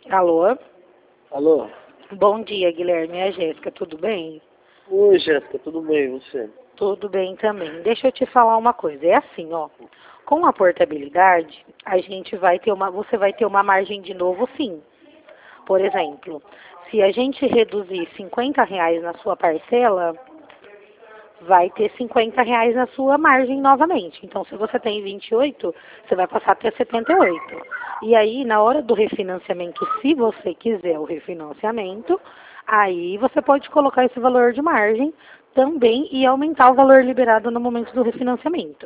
Alô? Alô? Bom dia, Guilherme. É a Jéssica, tudo bem? Oi, Jéssica, tudo bem, e você? Tudo bem também. Deixa eu te falar uma coisa. É assim, ó. Com a portabilidade, você vai ter uma margem de novo, sim. Por exemplo, se a gente reduzir R$ 50 na sua parcela, vai ter R$ 50 na sua margem novamente. Então, se você tem 28, você vai passar a ter 78. E aí, na hora do refinanciamento, se você quiser o refinanciamento, aí você pode colocar esse valor de margem também e aumentar o valor liberado no momento do refinanciamento.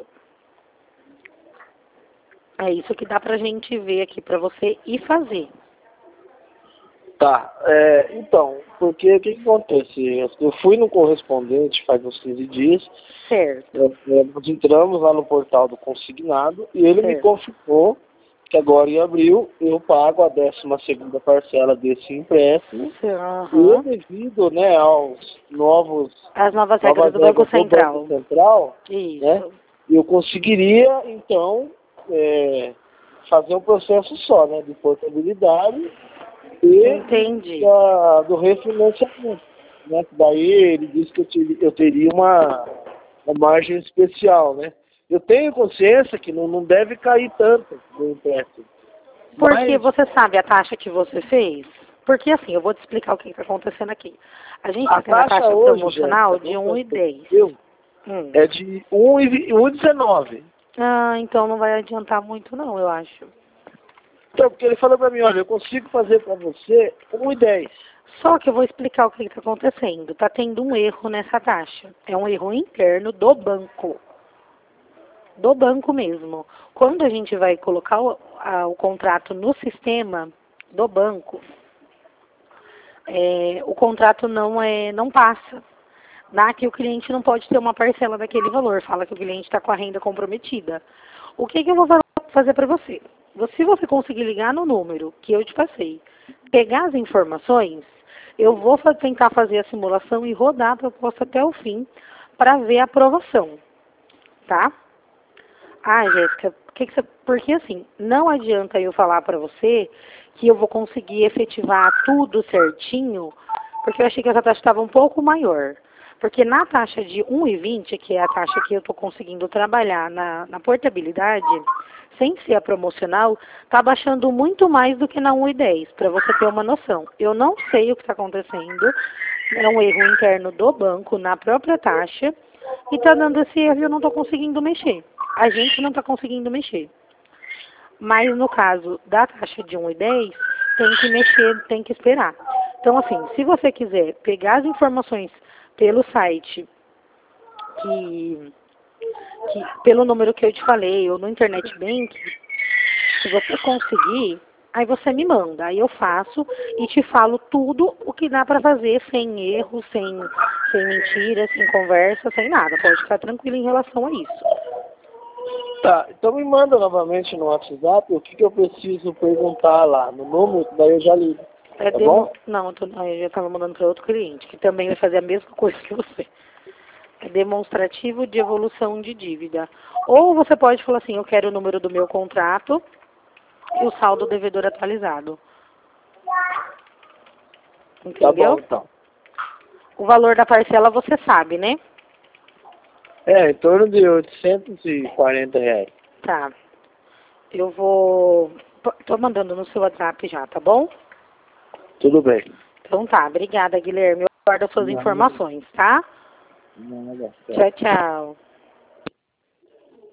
É isso que dá pra gente ver aqui pra você e fazer. Tá, então, porque o que acontece? Eu fui no correspondente faz uns 15 dias, Certo, nós entramos lá no portal do consignado e ele me certo. confirmou que agora em abril eu pago a 12ª parcela desse empréstimo e Aham. devido, né, aos As novas regras novas do Banco regras do Banco Central. Central, né, Isso. eu conseguiria, então, fazer um processo só, né, de portabilidade e Entendi. do refinanciamento. Né? Daí ele disse que eu teria uma margem especial. Né? Eu tenho consciência que não deve cair tanto no empréstimo. Porque Mas você sabe a taxa que você fez? Porque assim, eu vou te explicar o que está acontecendo aqui. A gente a está tendo a taxa taxa hoje, promocional Jéssica, de no 1,10. Brasil, Hum. é de 1,19. Ah, então não vai adiantar muito não, eu acho. Então, porque ele falou para mim, olha, eu consigo fazer para você 1,10. Só que eu vou explicar o que está acontecendo. Está tendo um erro nessa taxa. É um erro interno do banco. Do banco mesmo. Quando a gente vai colocar o contrato no sistema do banco, o contrato não passa. Que o cliente não pode ter uma parcela daquele valor. Fala que o cliente está com a renda comprometida. O que eu vou fazer para você? Se você conseguir ligar no número que eu te passei, pegar as informações, eu vou tentar fazer a simulação e rodar a proposta até o fim para ver a aprovação, tá? Ah, Jéssica, porque assim, não adianta eu falar para você que eu vou conseguir efetivar tudo certinho, porque eu achei que essa taxa estava um pouco maior. Porque na taxa de 1,20, que é a taxa que eu estou conseguindo trabalhar na portabilidade, sem ser a promocional, está baixando muito mais do que na 1,10, para você ter uma noção. Eu não sei o que está acontecendo, é um erro interno do banco na própria taxa, e está dando esse erro e eu não estou conseguindo mexer. A gente não está conseguindo mexer. Mas no caso da taxa de 1,10, tem que mexer, tem que esperar. Então, assim, se você quiser pegar as informações pelo site, pelo número que eu te falei, ou no Internet Bank, se você conseguir, aí você me manda. Aí eu faço e te falo tudo o que dá para fazer, sem erro, sem mentira, sem conversa, sem nada. Pode ficar tranquilo em relação a isso. Tá, então me manda novamente no WhatsApp o que eu preciso perguntar lá no número, daí eu já ligo. Tá bom? Não, eu já estava mandando para outro cliente, que também vai fazer a mesma coisa que você. É demonstrativo de evolução de dívida. Ou você pode falar assim, eu quero o número do meu contrato e o saldo devedor atualizado. Tá bom, Entendeu? então. O valor da parcela você sabe, né? Em torno de R$ 840. Tá. Eu vou... Tô mandando no seu WhatsApp já, tá bom? Tudo bem. Então tá. Obrigada, Guilherme. Eu guardo as suas Nada, informações, tá? nada. Tchau, tchau.